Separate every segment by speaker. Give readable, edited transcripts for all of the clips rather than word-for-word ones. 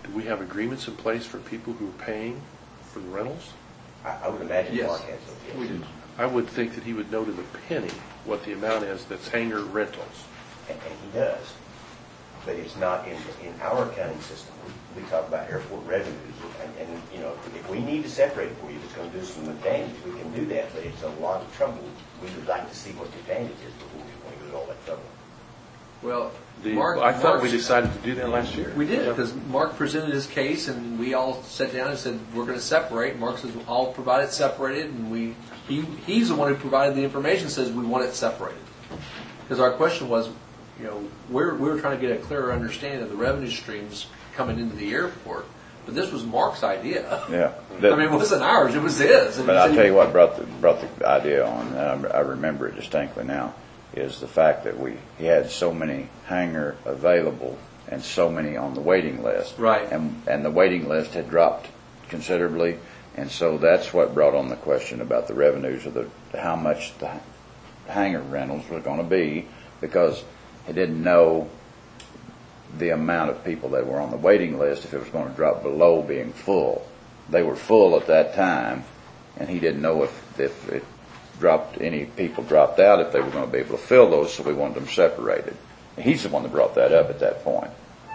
Speaker 1: do we have agreements in place for people who are paying for the rentals?
Speaker 2: I would imagine
Speaker 3: Yes.
Speaker 2: Mark has those. Yes.
Speaker 3: We do.
Speaker 1: I would think that he would know to the penny what the amount is that's hangar rentals.
Speaker 2: And he does. But it's not in our accounting system. We talk about airport revenues, and you know, if we need to separate it for you, if it's going to do some advantage, we can do that. But it's a lot of trouble. We would like to see what the advantage is before we want to go to all that trouble.
Speaker 3: Well,
Speaker 1: I thought we decided to do that last year.
Speaker 3: We did, because Mark presented his case, and we all sat down and said, we're going to separate. Mark says, I'll provide it separated, and he's the one who provided the information, says we want it separated. Because our question was, you know, we were trying to get a clearer understanding of the revenue streams coming into the airport. But this was Mark's idea.
Speaker 4: Yeah.
Speaker 3: I mean, it wasn't ours, it was his.
Speaker 4: But I'll tell you what brought the idea on, and I remember it distinctly now, is the fact that he had so many hangar available and so many on the waiting list.
Speaker 3: Right.
Speaker 4: And the waiting list had dropped considerably, and so that's what brought on the question about the revenues of how much the hangar rentals were going to be, because he didn't know the amount of people that were on the waiting list if it was going to drop below being full. They were full at that time, and he didn't know if it dropped, any people dropped out, if they were going to be able to fill those, so we wanted them separated. He's the one that brought that up at that point.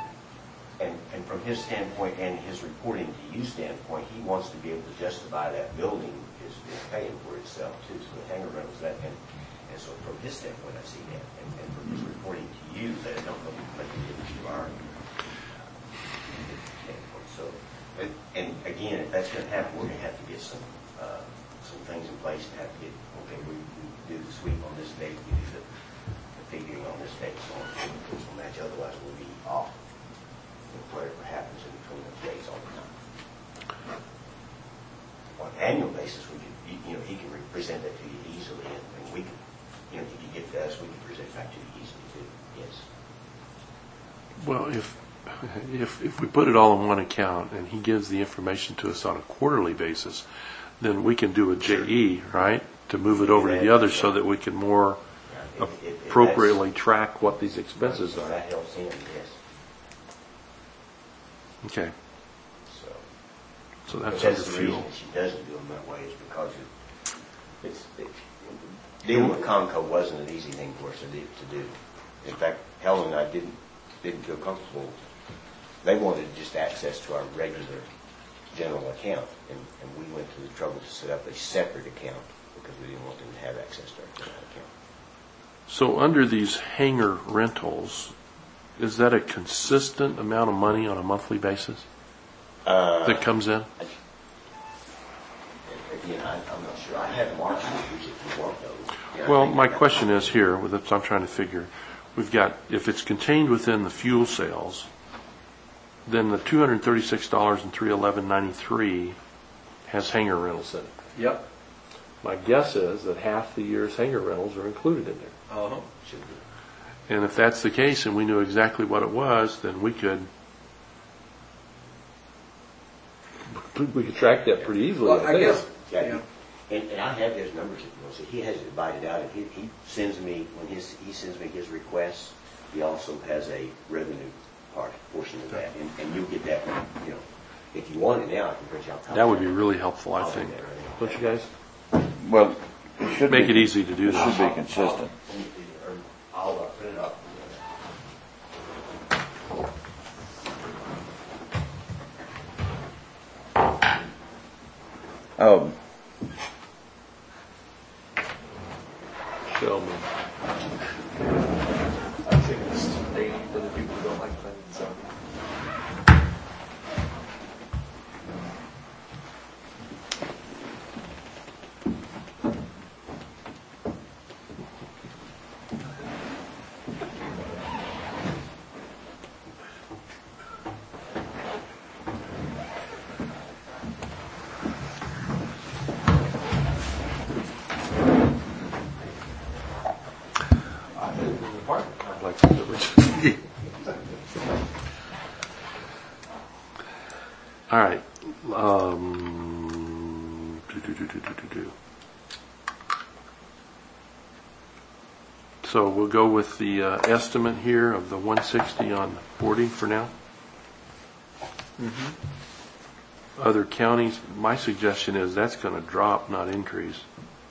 Speaker 2: And from his standpoint and his reporting to you standpoint, he wants to be able to justify that building is paying for itself too. So the hangar rentals and so from his standpoint, I see that, and from his reporting to you, that I don't know what he did to our standpoint. So, and again, if that's going to happen, we're going to have to get some things in place to have to get. Okay, we do the sweep on this date, we do the figuring on this date, so on. Which will match. Otherwise, we'll be off. Whatever happens in between those days all the time. On an annual basis, we could, he can present that to you easily, and we can, if you get to us, we can present it back to you easily too. Yes.
Speaker 1: Well, if we put it all in one account and he gives the information to us on a quarterly basis, then we can do a JE, right, to move it over to the other so that we can more appropriately track what these expenses are.
Speaker 2: That helps him, yes.
Speaker 1: Okay. So that's
Speaker 2: the
Speaker 1: under fuel.
Speaker 2: reason she doesn't do them that way is because dealing with Conco wasn't an easy thing for us to do. In fact, Helen and I didn't feel comfortable. They wanted just access to our regular general account, and we went to the trouble to set up a separate account because we didn't want them to have access to our general account.
Speaker 1: So under these hangar rentals, is that a consistent amount of money on a monthly basis that comes in?
Speaker 2: Again, I'm not sure. I have Mark's figures if you want those.
Speaker 1: Well, my question is here, I'm trying to figure, we've got, if it's contained within the fuel sales, then the $236 and $311.93 has hangar rentals in it.
Speaker 3: Yep.
Speaker 1: My guess is that half the year's hangar rentals are included in there.
Speaker 3: Uh-huh.
Speaker 2: Should be.
Speaker 1: And if that's the case and we knew exactly what it was, then we could track that pretty easily.
Speaker 3: Well, I guess.
Speaker 2: Yeah. And I have his numbers if you want to see. He has it divided out, and he sends me, when he sends me his requests, he also has a revenue portion of that. And you'll get that one, if you want it now, I can print you out.
Speaker 1: That would be really helpful, I think. Don't you guys?
Speaker 4: Well, it should
Speaker 1: Make it easy to do
Speaker 4: It
Speaker 1: that.
Speaker 4: should be consistent.
Speaker 2: I'll print it up.
Speaker 4: Oh,
Speaker 1: Show me.
Speaker 3: I think it's dating for the people who don't like planning and zoning.
Speaker 1: I'd like to do it. All right. So we'll go with the estimate here of the 160 on boarding for now. Other counties, my suggestion is that's going to drop, not increase.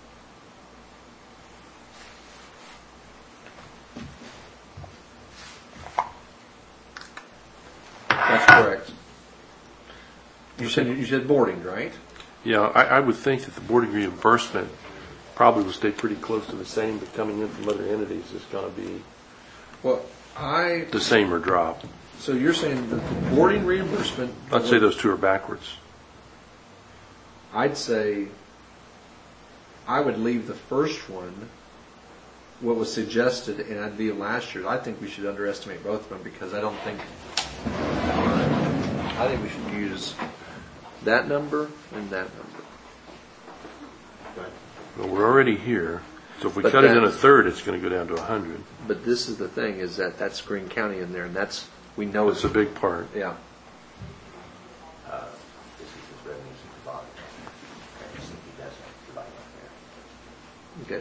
Speaker 3: That's correct. You said boarding, right?
Speaker 1: Yeah, I would think that the boarding reimbursement probably will stay pretty close to the same, but coming in from other entities is going to be
Speaker 3: Well,
Speaker 1: the same or drop.
Speaker 3: so you're saying that the boarding reimbursement.
Speaker 1: I'd say those two are backwards.
Speaker 3: I'd say I would leave the first one, what was suggested, and I'd leave last year's. I think we should underestimate both of them because I think we should use that number and that number.
Speaker 1: Well, we're already here, so if we
Speaker 3: But
Speaker 1: cut it in
Speaker 3: that-
Speaker 1: a third, it's going to go down to 100.
Speaker 3: But this is the thing, is that's Greene County in there, and we know
Speaker 1: It's a big part.
Speaker 3: yeah.
Speaker 2: This is his revenues at the bottom. I just think he does have to divide up there.
Speaker 3: Okay.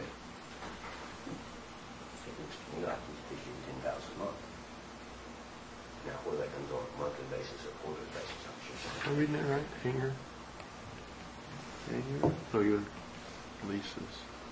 Speaker 2: It looks to me like he's figuring 10,000 a month. Now, whether that comes on a monthly basis or quarterly basis, I'm sure.
Speaker 1: Am I reading that right? Hanger? Hanger? No, you leases.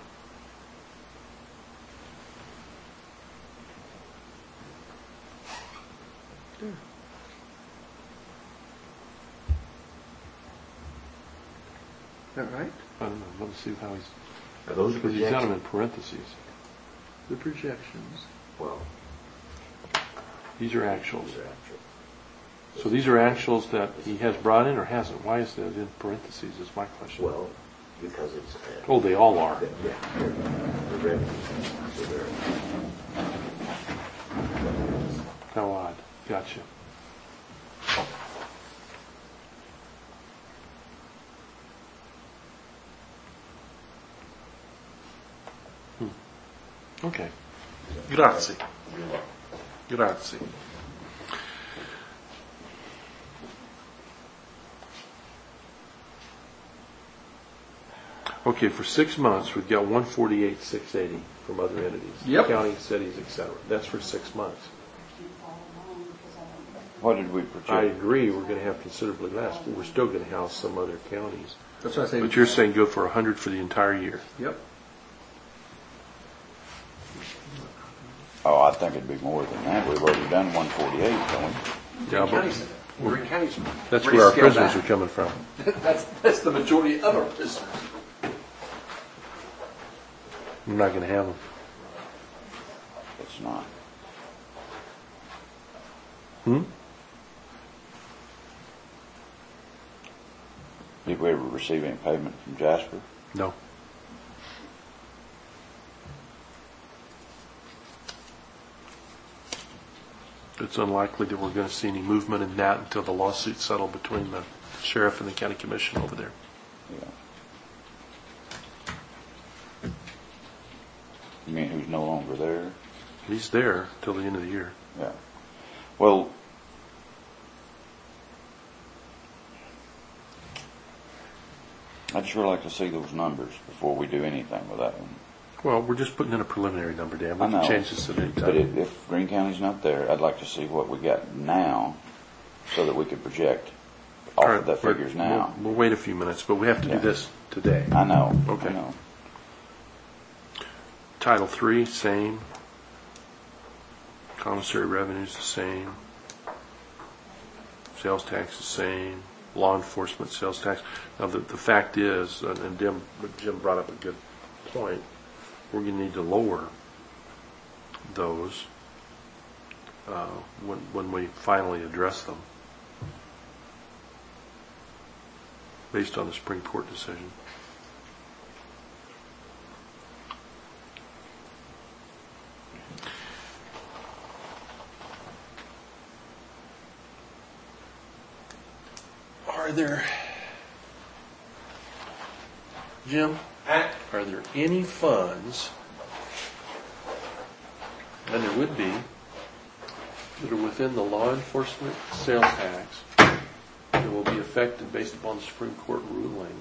Speaker 3: Is that right?
Speaker 1: I don't know. Let's see how he's.
Speaker 2: Are those
Speaker 1: Because he's got them in parentheses.
Speaker 3: The projections.
Speaker 2: Well,
Speaker 1: These are actuals.
Speaker 2: those are actual.
Speaker 1: So these are actuals that he has brought in or hasn't? Why is that in parentheses is my question.
Speaker 2: Well, because it's.
Speaker 1: Oh, they all are.
Speaker 2: Yeah, the revenues. So they're.
Speaker 1: How odd. Gotcha. Okay. Grazie. Grazie. Okay, for 6 months, we've got 148,680 from other entities.
Speaker 3: Yep.
Speaker 1: County, cities, et cetera. That's for 6 months.
Speaker 4: What did we project?
Speaker 1: I agree, we're going to have considerably less, but we're still going to house some other counties.
Speaker 3: That's what I say.
Speaker 1: But you're saying go for 100 for the entire year.
Speaker 3: Yep.
Speaker 4: Oh, I think it'd be more than that. We've already done 148, don't we?
Speaker 1: Yeah,
Speaker 3: Greene County's
Speaker 1: that's
Speaker 3: already
Speaker 1: where our
Speaker 3: scaled
Speaker 1: prisoners
Speaker 3: back.
Speaker 1: are coming from.
Speaker 3: That's the majority of our prisoners.
Speaker 1: We're not going to have them.
Speaker 4: It's not. Did we ever receive any payment from Jasper?
Speaker 1: No. It's unlikely that we're going to see any movement in that until the lawsuit's settled between the sheriff and the county commission over there.
Speaker 4: Yeah. You mean who's no longer there?
Speaker 1: He's there till the end of the year.
Speaker 4: Yeah. Well, I'd sure like to see those numbers before we do anything with that one.
Speaker 1: Well, we're just putting in a preliminary number, Dan. We
Speaker 4: I
Speaker 1: can
Speaker 4: know.
Speaker 1: change this at any
Speaker 4: But
Speaker 1: time.
Speaker 4: if Greene County's not there, I'd like to see what we got now so that we could project off
Speaker 1: All right,
Speaker 4: of the figures now.
Speaker 1: We'll wait a few minutes, but we have to
Speaker 4: Yeah.
Speaker 1: do this today.
Speaker 4: I know.
Speaker 1: Okay.
Speaker 4: I know.
Speaker 1: Title III, same. Commissary revenues, the same. Sales tax, the same. Law enforcement, sales tax. Now, the fact is, and Jim brought up a good point, we're going to need to lower those when we finally address them, based on the Supreme Court decision. Are there, Jim, are there any funds, and there would be, that are within the law enforcement sales tax that will be affected based upon the Supreme Court ruling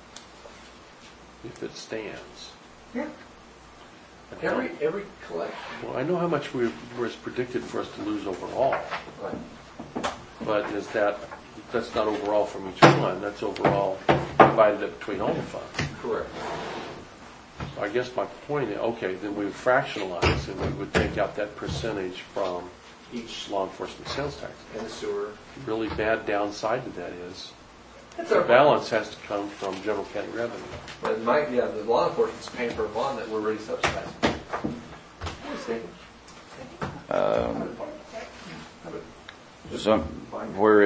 Speaker 1: if it stands?
Speaker 3: Yeah.
Speaker 1: And how-
Speaker 3: Every collection.
Speaker 1: Well, I know how much was predicted for us to lose overall,
Speaker 3: Right.
Speaker 1: but is that that's not overall from each fund, that's overall divided up between all the funds.
Speaker 3: Correct.
Speaker 1: So I guess my point is, okay, then we would fractionalize and we would take out that percentage from each law enforcement sales tax.
Speaker 3: And the sewer.
Speaker 1: Really bad downside to that is
Speaker 3: That's
Speaker 1: the
Speaker 3: our
Speaker 1: balance has to come from general county revenue.
Speaker 3: But the law enforcement's paying for a bond that we're already subsidizing.
Speaker 4: Where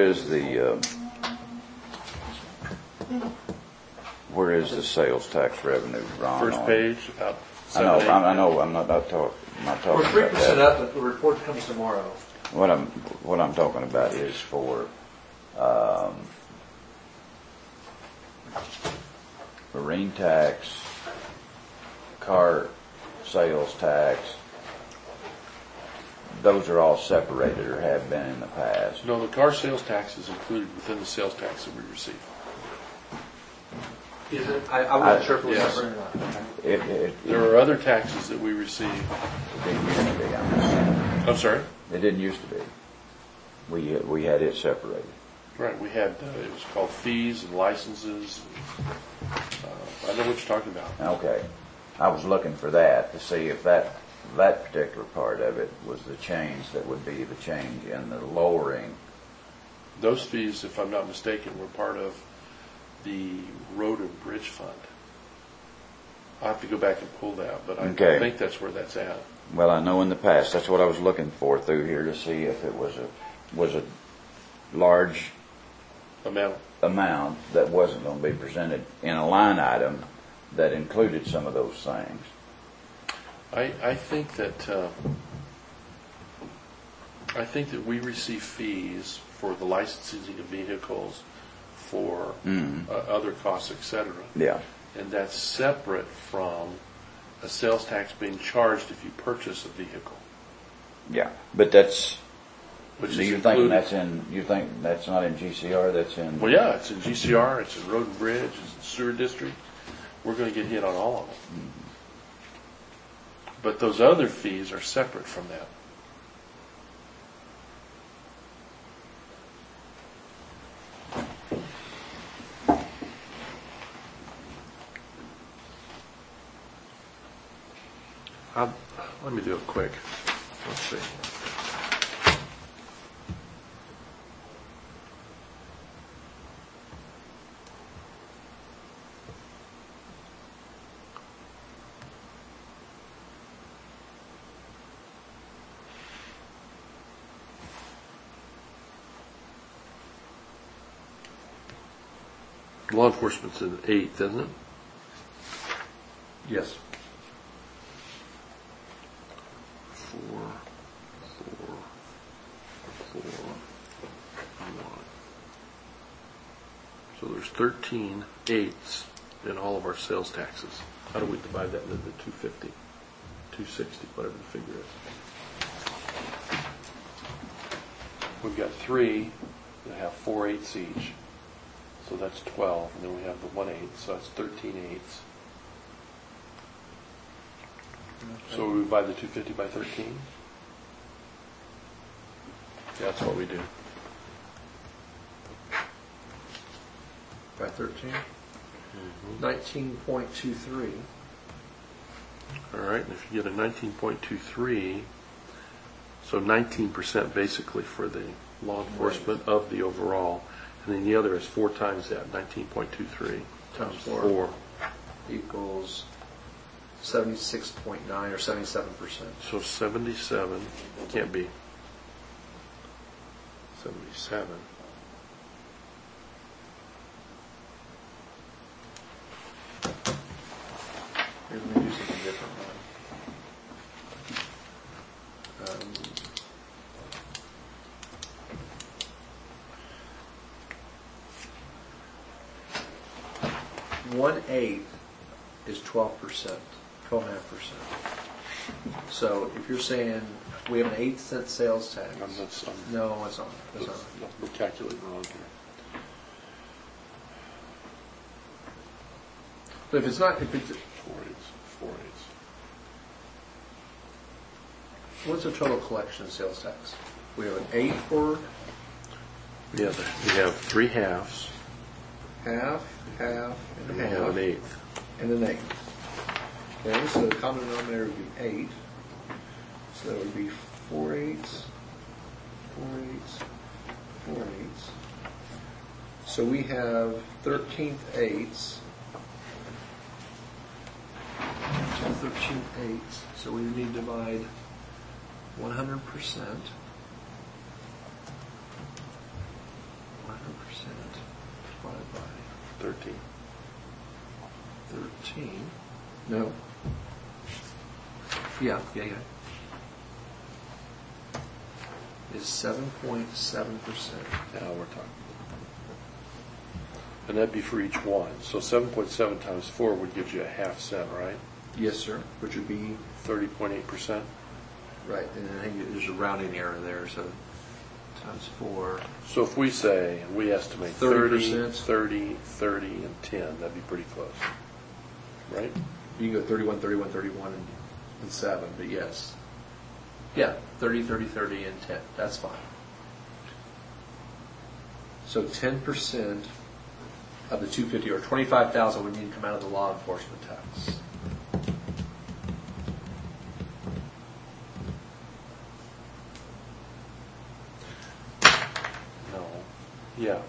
Speaker 4: is the sales tax revenue, Ron?
Speaker 1: First page, about
Speaker 4: I know,
Speaker 1: 7, 8.
Speaker 4: I know, I'm not talking
Speaker 3: We're
Speaker 4: about
Speaker 3: 3%
Speaker 4: that.
Speaker 3: up, but the report comes tomorrow.
Speaker 4: What I'm talking about is for marine tax, car sales tax. Those are all separated or have been in the past.
Speaker 1: No, the car sales tax is included within the sales tax that we receive.
Speaker 3: Is it? I wasn't sure if it was
Speaker 1: Yes.
Speaker 3: separate or not.
Speaker 4: It
Speaker 1: There are other taxes that we receive.
Speaker 4: didn't used to be.
Speaker 1: I'm sorry?
Speaker 4: It didn't used to be. We had it separated.
Speaker 1: Right, we had, it was called fees and licenses. I know what you're talking about.
Speaker 4: Okay. I was looking for that to see if that particular part of it was the change that would be the change in the lowering.
Speaker 1: Those fees, if I'm not mistaken, were part of the road and bridge fund. I'll have to go back and pull that, but I
Speaker 4: Okay.
Speaker 1: think that's where that's at.
Speaker 4: Well, I know in the past, that's what I was looking for through here to see if it was a large amount that wasn't going to be presented in a line item that included some of those things.
Speaker 1: I think that we receive fees for the licensing of vehicles, for other costs, etc.
Speaker 4: Yeah.
Speaker 1: And that's separate from a sales tax being charged if you purchase a vehicle.
Speaker 4: Yeah. But that's.
Speaker 1: Which
Speaker 4: So
Speaker 1: is
Speaker 4: you're thinking
Speaker 1: included.
Speaker 4: you think that's not in GCR? That's in.
Speaker 1: Well, yeah, it's in GCR, it's in Road and Bridge, it's in Sewer District. We're going to get hit on all of them. But those other fees are separate from that. Let me do it quick. Let's see. Law enforcement's in 8th, isn't it?
Speaker 3: Yes.
Speaker 1: 4, 1. So there's 13 eighths in all of our sales taxes. How do we divide that into the 250, 260, whatever the figure is? We've got 3 that have 4 eighths each. So that's 12, and then we have the 1/8, so that's 13 eighths.
Speaker 3: Okay.
Speaker 1: So we divide the 250 by 13? That's what we do.
Speaker 3: By 13? 19.23.
Speaker 1: All right, and if you get a 19.23, so 19% basically for the law enforcement of the overall, and then the other is 4 times that, 19.23
Speaker 3: Times 4.
Speaker 1: 4.
Speaker 3: Equals 76.9 or 77%.
Speaker 1: So 77, can't be 77.
Speaker 3: Maybe we do something different. 1/8 is 12%, 12.5%. So if you're saying we have an 8-cent sales tax, no, it's not. That's not.
Speaker 1: We're calculating wrong here.
Speaker 3: But if it's not, if it's
Speaker 1: 4 eighths, 4 eighths.
Speaker 3: what's the total collection of sales tax? We have an 8 for
Speaker 1: Yeah, we have 3 halves
Speaker 3: half, and
Speaker 1: and
Speaker 3: a
Speaker 1: we have
Speaker 3: half,
Speaker 1: an eighth.
Speaker 3: and an eighth. Okay, so the common denominator would be 8. So that would be 4 eighths, 4 eighths, 4 eighths. So we have 13th eighths. 13th eighths. So we need to divide 100%. 100% divided by
Speaker 1: 13.
Speaker 3: 13. No. Yeah. Is 7.7%.
Speaker 1: Now we're talking. And that'd be for each one. So 7.7 times 4 would give you a half cent, right?
Speaker 3: Yes, sir. Which would be
Speaker 1: 30.8%.
Speaker 3: right. And I think there's a rounding error there. So times 4.
Speaker 1: So if we say, we estimate
Speaker 3: 30%.
Speaker 1: 30, 30, and 10, that'd be pretty close. Right?
Speaker 3: You can go 31, 31, 31, and 7. But yes. Yeah. 30, 30, 30, and 10. That's fine. So 10% of the 250 or 25,000 would need to come out of the law enforcement tax.
Speaker 1: No. Yeah.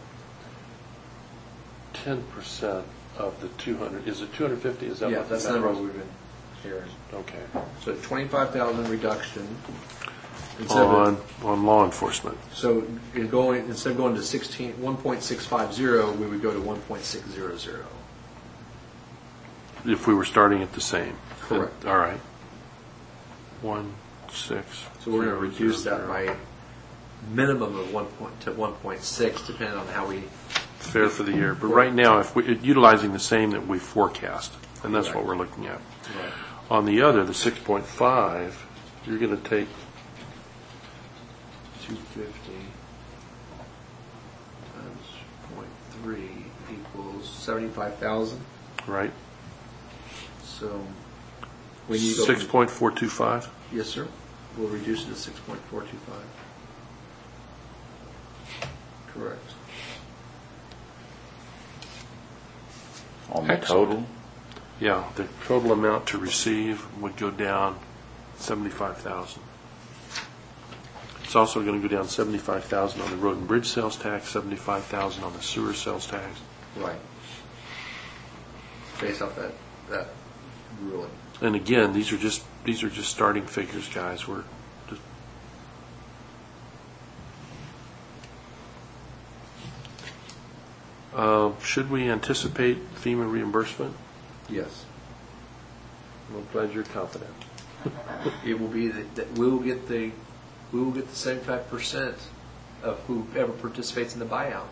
Speaker 1: 10% of the 200, is it 250? Is that
Speaker 3: Yeah,
Speaker 1: what
Speaker 3: that's the number we've been hearing.
Speaker 1: Okay.
Speaker 3: So 25,000 reduction. Instead of
Speaker 1: On law enforcement.
Speaker 3: so instead of going to 1.650, we would go to 1.600.
Speaker 1: If we were starting at the same.
Speaker 3: Correct.
Speaker 1: All right. 1, 6.
Speaker 3: So we're going to reduce that by minimum of 1.6, depending on how we.
Speaker 1: Fair for the year. But right now, if we utilizing the same that we forecast, and that's what we're looking at.
Speaker 3: Right.
Speaker 1: On the other, the 6.5, you're going to take
Speaker 3: 250 times 0.3 equals 75,000.
Speaker 1: right
Speaker 3: So we need to go
Speaker 1: 6.425.
Speaker 3: Yes, sir. We'll reduce it to 6.425. Correct.
Speaker 4: On the
Speaker 1: Excellent.
Speaker 4: total,
Speaker 1: Yeah, the total amount to receive would go down 75,000. It's also going to go down 75,000 on the road and bridge sales tax, 75,000 on the sewer sales tax.
Speaker 3: Right. Based off that ruling.
Speaker 1: And again, these are just starting figures, guys. We're just should we anticipate FEMA reimbursement?
Speaker 3: Yes.
Speaker 1: I'm glad you're confident.
Speaker 3: It will be that we will get the 75% of whoever participates in the buyout.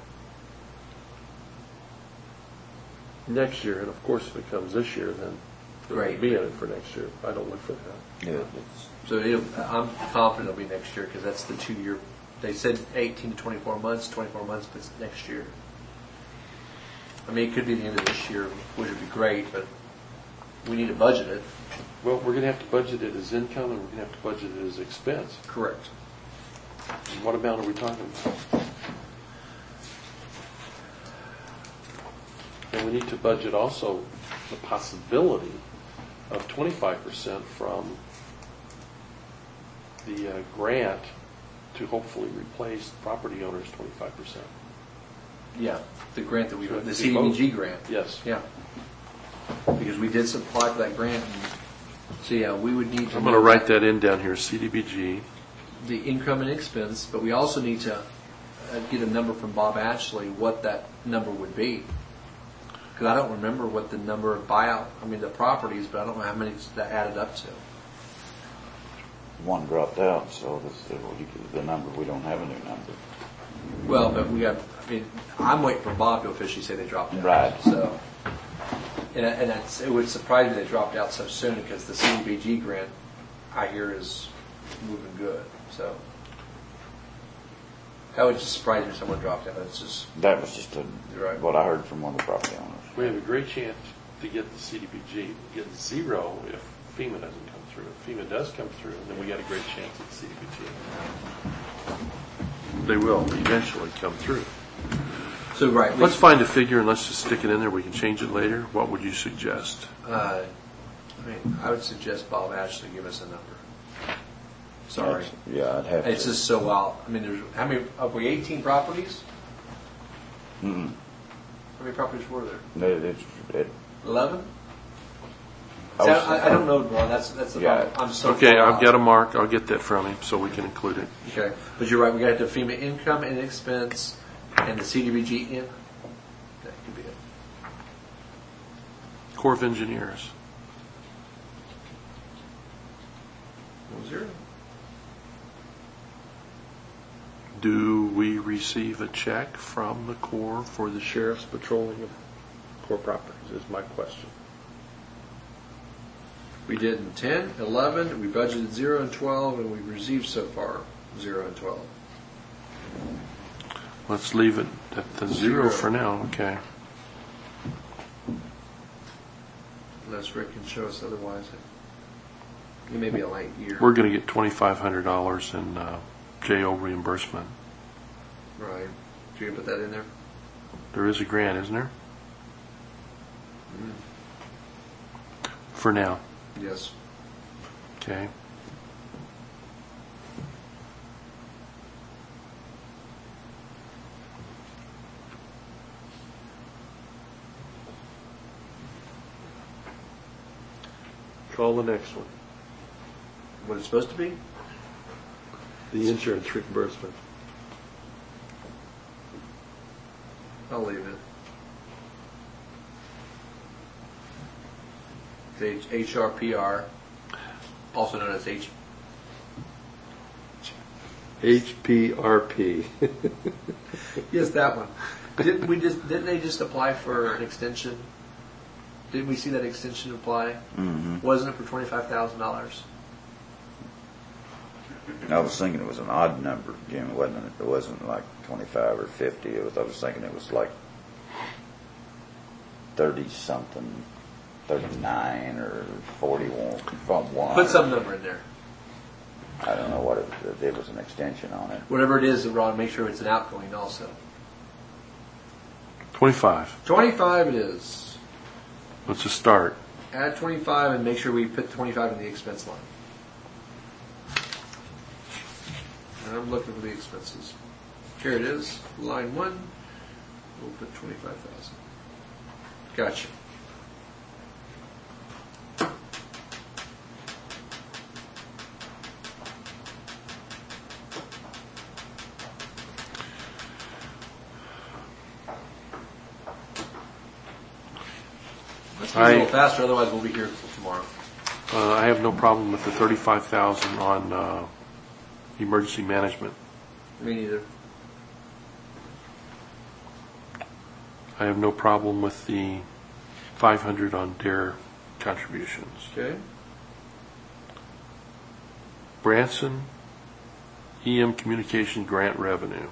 Speaker 1: Next year, and of course, if it comes this year, then it
Speaker 3: Great.
Speaker 1: won't be in it for next year. I don't look for that.
Speaker 4: yeah,
Speaker 3: So I'm confident it'll be next year because that's the 2-year. They said 18 to 24 months. 24 months, but it's next year. I mean, it could be the end of this year, which would be great, but we need to budget it.
Speaker 1: Well, we're going to have to budget it as income, and we're going to have to budget it as expense.
Speaker 3: Correct.
Speaker 1: And what amount are we talking about? And we need to budget also the possibility of 25% from the grant to hopefully replace property owners' 25%.
Speaker 3: Yeah, the grant that we,
Speaker 1: Sure.
Speaker 3: the CDBG grant.
Speaker 1: Yes.
Speaker 3: Yeah. Because we did apply for that grant. So yeah, we would need to.
Speaker 1: I'm going to write that in down here, CDBG.
Speaker 3: The income and expense, but we also need to get a number from Bob Ashley what that number would be. Because I don't remember what the number of the properties, but I don't know how many that added up to.
Speaker 4: one dropped out, so the number, we don't have a new number.
Speaker 3: Well, but I'm waiting for Bob to officially say they dropped out.
Speaker 4: Right.
Speaker 3: So, it would surprise me they dropped out so soon because the CDBG grant, I hear, is moving good. So, that would just surprise me if someone dropped out. It's just
Speaker 4: That was just
Speaker 3: Right.
Speaker 4: what I heard from one of the property owners.
Speaker 1: We have a great chance to get the CDBG, get 0 if FEMA doesn't come through. If FEMA does come through, then we got a great chance at CDBG. They will eventually come through.
Speaker 3: So, right.
Speaker 1: Let's find a figure and let's just stick it in there. We can change it later. What would you suggest?
Speaker 3: I would suggest Bob Ashley give us a number. Sorry.
Speaker 4: Yeah, I'd have to.
Speaker 3: It's just so wild. I mean, there's, how many, are we 18 properties?
Speaker 4: Mm-mm.
Speaker 3: How many properties were there?
Speaker 4: No, it,
Speaker 3: 11?
Speaker 4: I
Speaker 3: See,
Speaker 4: was-
Speaker 3: I don't know, Ron. That's the
Speaker 4: Yeah.
Speaker 3: problem. I'm so
Speaker 1: Okay,
Speaker 3: far
Speaker 1: I've
Speaker 3: out.
Speaker 1: got a mark. I'll get that from him so we can include it.
Speaker 3: Okay, but you're right. We got to FEMA income and expense, and the CDBG in. That could be it.
Speaker 1: Corps of Engineers.
Speaker 3: 0.
Speaker 1: Do we receive a check from the Corps for the sheriff's patrolling of Corps properties is my question.
Speaker 3: We did in 10, 11. We budgeted 0 and 12, and we've received so far 0 and 12.
Speaker 1: Let's leave it at the 0 for now, okay.
Speaker 3: Unless Rick can show us otherwise. It may be a light year.
Speaker 1: We're going to get $2,500 in JO reimbursement.
Speaker 3: Right. You can put that in there?
Speaker 1: There is a grant, isn't there? For now,
Speaker 3: Yes.
Speaker 1: okay. Call the next one.
Speaker 3: What it's supposed to be?
Speaker 1: The insurance reimbursement.
Speaker 3: I'll leave it. It's HRPR, also known as
Speaker 1: HPRP.
Speaker 3: Yes, that one. Didn't they just apply for an extension? Didn't we see that extension apply?
Speaker 4: Mm-hmm.
Speaker 3: Wasn't it for $25,000?
Speaker 4: I was thinking it was an odd number, Jim. It wasn't like 25 or 50. I was thinking it was like 30 something, 39 or 41.
Speaker 3: Put some number in there.
Speaker 4: I don't know what it was an extension on it.
Speaker 3: Whatever it is, Ron, make sure it's an outgoing also.
Speaker 1: 25.
Speaker 3: 25 it is.
Speaker 1: Let's just start.
Speaker 3: Add 25 and make sure we put 25 in the expense line. And I'm looking for the expenses. Here it is, line 1. We'll put 25,000. Gotcha. Let's move a little faster, otherwise we'll be here until tomorrow.
Speaker 1: I have no problem with the 35,000 on emergency management.
Speaker 3: Me neither.
Speaker 1: I have no problem with the 500 on DARE contributions.
Speaker 3: Okay.
Speaker 1: Branson EM Communication Grant Revenue.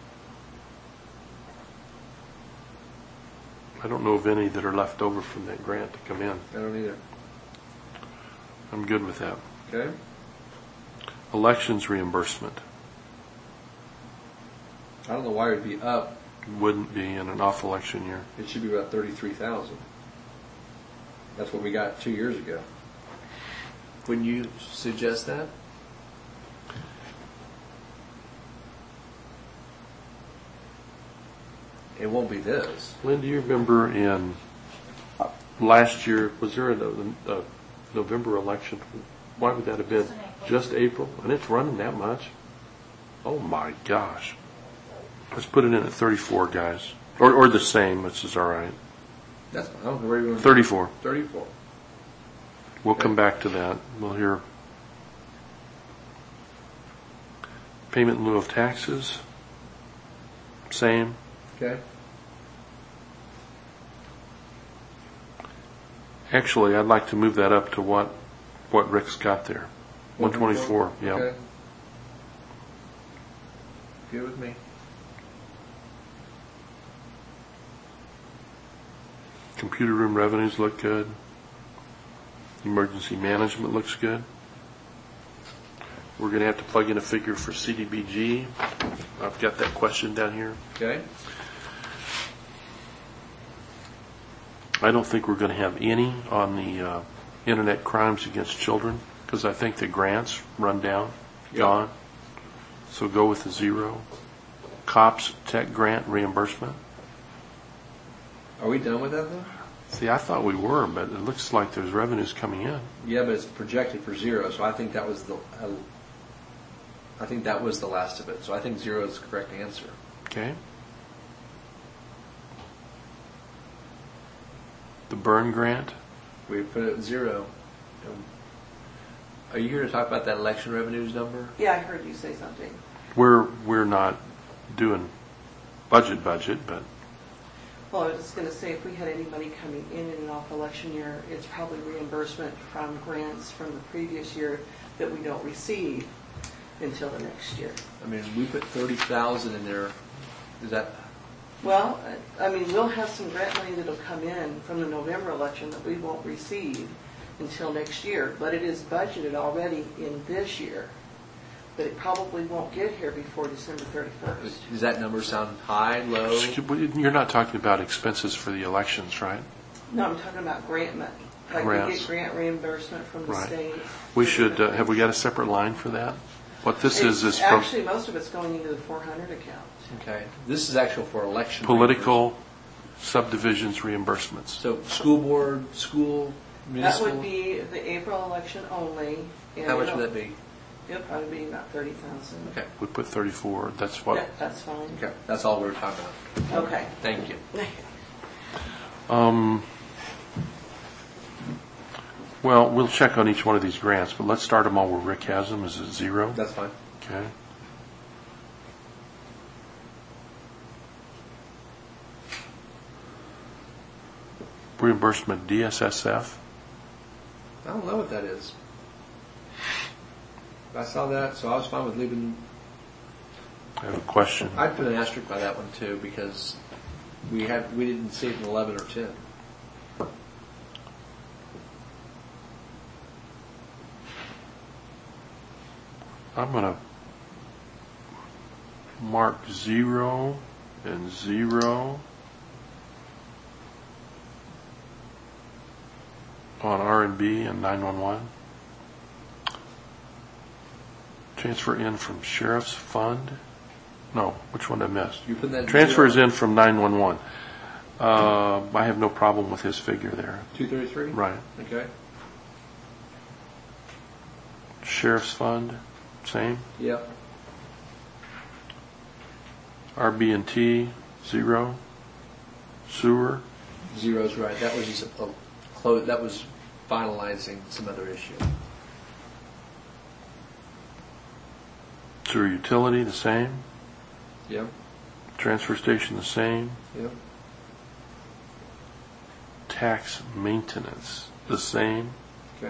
Speaker 1: I don't know of any that are left over from that grant to come in.
Speaker 3: I don't either.
Speaker 1: I'm good with that.
Speaker 3: Okay.
Speaker 1: Elections reimbursement.
Speaker 3: I don't know why it would be up.
Speaker 1: Wouldn't be in an off election year.
Speaker 3: It should be about 33,000. That's what we got 2 years ago. Wouldn't you suggest that? It won't be this.
Speaker 1: Lynn, do you remember in last year, was there a November election? Why would that have been? Just April? And it's running that much? Oh my gosh. Let's put it in at 34, guys. Or the same, which is all right.
Speaker 3: That's fine. I don't know where you want
Speaker 1: 34.
Speaker 3: 34.
Speaker 1: We'll come back to that. We'll hear payment in lieu of taxes. Same.
Speaker 3: Okay.
Speaker 1: Actually, I'd like to move that up to what Rick's got there. 124. Yeah.
Speaker 3: Okay. Good with me.
Speaker 1: Computer room revenues look good. Emergency management looks good. We're going to have to plug in a figure for CDBG. I've got that question down here.
Speaker 3: Okay.
Speaker 1: I don't think we're going to have any on the internet crimes against children because I think the grants run down, gone. So go with the 0. COPS tech grant reimbursement.
Speaker 3: Are we done with that though?
Speaker 1: See, I thought we were, but it looks like there's revenues coming in.
Speaker 3: Yeah, but it's projected for 0, so I think that was the. I think that was the last of it. So I think 0 is the correct answer.
Speaker 1: Okay. The burn grant.
Speaker 3: We put it at 0. Are you here to talk about that election revenues number?
Speaker 5: Yeah, I heard you say something.
Speaker 1: We're not doing budget, but
Speaker 5: Well, I was just going to say, if we had anybody coming in and off election year, it's probably reimbursement from grants from the previous year that we don't receive until the next year.
Speaker 3: I mean, we put 30,000 in there. Is that?
Speaker 5: Well, I mean, we'll have some grant money that'll come in from the November election that we won't receive until next year, but it is budgeted already in this year. But it probably won't get here before December 31st.
Speaker 3: Does that number sound high, low?
Speaker 1: you're not talking about expenses for the elections, right?
Speaker 5: No, I'm talking about grant money. Like we
Speaker 1: Grants.
Speaker 5: get grant reimbursement from the
Speaker 1: Right.
Speaker 5: state.
Speaker 1: We should, have we got a separate line for that? What this is from
Speaker 5: Actually, most of it's going into the 400 account.
Speaker 3: Okay. This is actual for election.
Speaker 1: political subdivisions reimbursements.
Speaker 3: So school board, school,
Speaker 5: That
Speaker 3: municipal.
Speaker 5: would be the April election only. And
Speaker 3: How much would that be?
Speaker 5: It'll probably be about 30,000.
Speaker 3: Okay.
Speaker 1: We put 34, that's what,
Speaker 5: That's fine.
Speaker 3: Okay. That's all we were talking about.
Speaker 5: Okay.
Speaker 3: Thank you.
Speaker 1: well, we'll check on each one of these grants, but let's start them all where Rick has them. Is it 0?
Speaker 3: That's fine.
Speaker 1: Okay. Reimbursement DSSF.
Speaker 3: I don't know what that is. I saw that, so I was fine with leaving.
Speaker 1: I have a question.
Speaker 3: I'd put an asterisk by that one too because we didn't see it in 11 or 10.
Speaker 1: I'm going to mark 0 and 0 on R&B and 911. Transfer in from Sheriff's Fund. No, which one did I miss?
Speaker 3: You put that in
Speaker 1: Transfers
Speaker 3: 0?
Speaker 1: in from 911. I have no problem with his figure there.
Speaker 3: 233.
Speaker 1: Right.
Speaker 3: Okay.
Speaker 1: Sheriff's Fund, same.
Speaker 3: Yep.
Speaker 1: RB&T, 0. Sewer,
Speaker 3: 0's right. That was just that was finalizing some other issue.
Speaker 1: sewer utility, the same.
Speaker 3: Yep.
Speaker 1: Transfer station, the same.
Speaker 3: Yep.
Speaker 1: Tax maintenance, the same.
Speaker 3: Okay.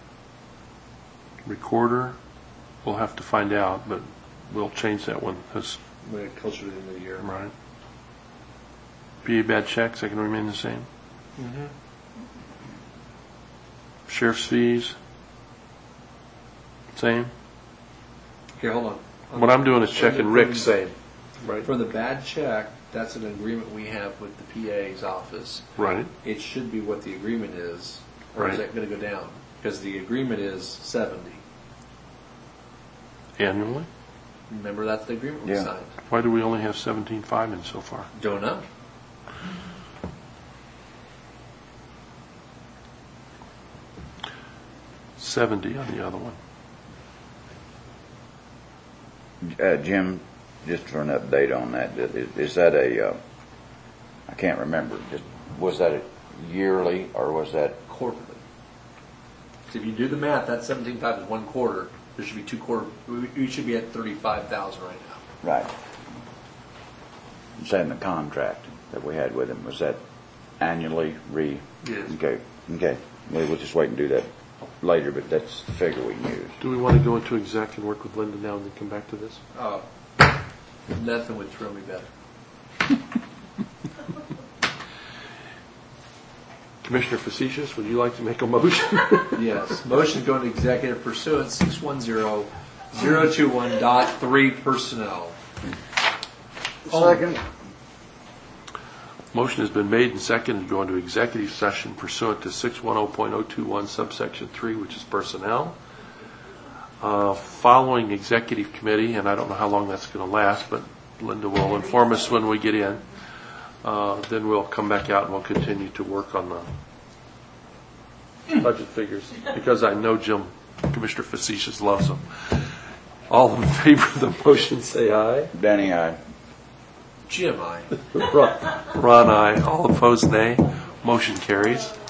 Speaker 1: Recorder, we'll have to find out, but we'll change that one. That's
Speaker 3: When it closer to the end of the year.
Speaker 1: right. PA bad checks, they can remain the same.
Speaker 3: Mm-hmm.
Speaker 1: Sheriff's fees, same.
Speaker 3: Okay, hold on.
Speaker 1: What I'm doing is checking Rick's same. Right.
Speaker 3: For the bad check, that's an agreement we have with the PA's office.
Speaker 1: Right.
Speaker 3: It should be what the agreement is, or is
Speaker 1: Right.
Speaker 3: that going to go down? Because the agreement is 70.
Speaker 1: Annually.
Speaker 3: Remember, that's the agreement we
Speaker 4: Yeah.
Speaker 3: signed.
Speaker 1: Why do we only have 17.5 in so far?
Speaker 3: Don't know.
Speaker 1: $70 on the other one.
Speaker 4: Jim, just for an update on that, is that I can't remember, was that a yearly or was that?
Speaker 3: Quarterly. So if you do the math, that 17.5 is 1 quarter. There should be 2 quarter. We should be at 35,000 right now.
Speaker 4: Right. I'm saying the contract that we had with him, was that annually
Speaker 3: Yes.
Speaker 4: Okay. We'll just wait and do that later, but that's the figure we can use.
Speaker 1: Do we want to go into exec and work with Linda now and then come back to this?
Speaker 3: Nothing would thrill me better.
Speaker 1: Commissioner Facetious, would you like to make a motion?
Speaker 3: Yes. Motion to go into executive pursuant 021.3 personnel.
Speaker 4: Second.
Speaker 1: Motion has been made and seconded to go into executive session pursuant to 610.021 subsection 3, which is personnel. Following executive committee, and I don't know how long that's going to last, but Linda will inform us when we get in. Then we'll come back out and we'll continue to work on the budget figures, because I know Commissioner Facetious loves them. All in favor of the motion, say aye.
Speaker 4: Danny, aye.
Speaker 3: Jim, I.
Speaker 1: Ron, aye. All opposed, nay. Motion carries.